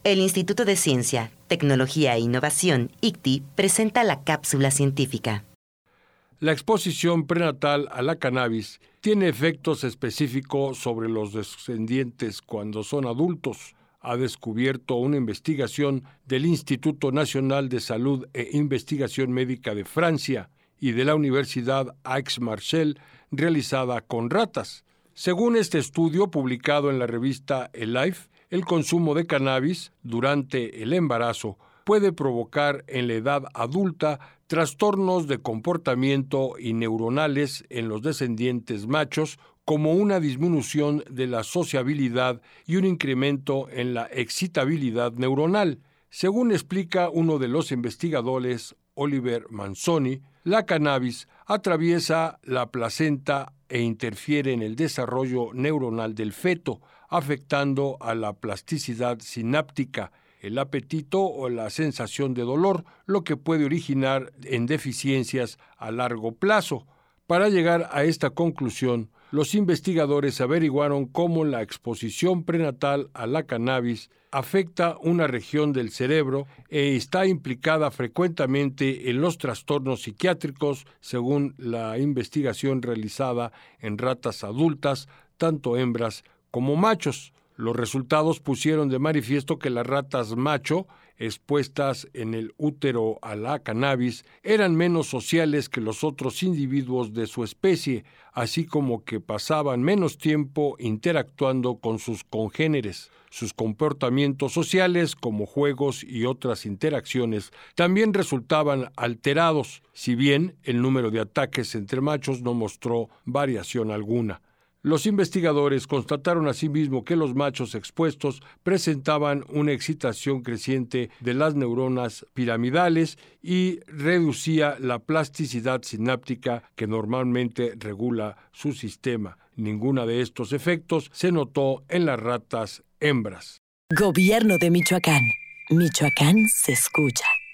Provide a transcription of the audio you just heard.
El Instituto de Ciencia, Tecnología e Innovación, ICTI, presenta la cápsula científica. La exposición prenatal a la cannabis tiene efectos específicos sobre los descendientes cuando son adultos, ha descubierto una investigación del Instituto Nacional de Salud e Investigación Médica de Francia y de la Universidad Aix-Marseille, realizada con ratas. Según este estudio publicado en la revista Life, el consumo de cannabis durante el embarazo puede provocar en la edad adulta trastornos de comportamiento y neuronales en los descendientes machos, como una disminución de la sociabilidad y un incremento en la excitabilidad neuronal. Según explica uno de los investigadores, Oliver Manzoni, la cannabis atraviesa la placenta e interfiere en el desarrollo neuronal del feto, afectando a la plasticidad sináptica, el apetito o la sensación de dolor, lo que puede originar en deficiencias a largo plazo. Para llegar a esta conclusión, los investigadores averiguaron cómo la exposición prenatal a la cannabis afecta una región del cerebro e está implicada frecuentemente en los trastornos psiquiátricos, según la investigación realizada en ratas adultas, tanto hembras como machos. Los resultados pusieron de manifiesto que las ratas macho, expuestas en el útero a la cannabis, eran menos sociales que los otros individuos de su especie, así como que pasaban menos tiempo interactuando con sus congéneres. Sus comportamientos sociales, como juegos y otras interacciones, también resultaban alterados, si bien el número de ataques entre machos no mostró variación alguna. Los investigadores constataron asimismo que los machos expuestos presentaban una excitación creciente de las neuronas piramidales y reducía la plasticidad sináptica que normalmente regula su sistema. Ninguno de estos efectos se notó en las ratas hembras. Gobierno de Michoacán. Michoacán se escucha.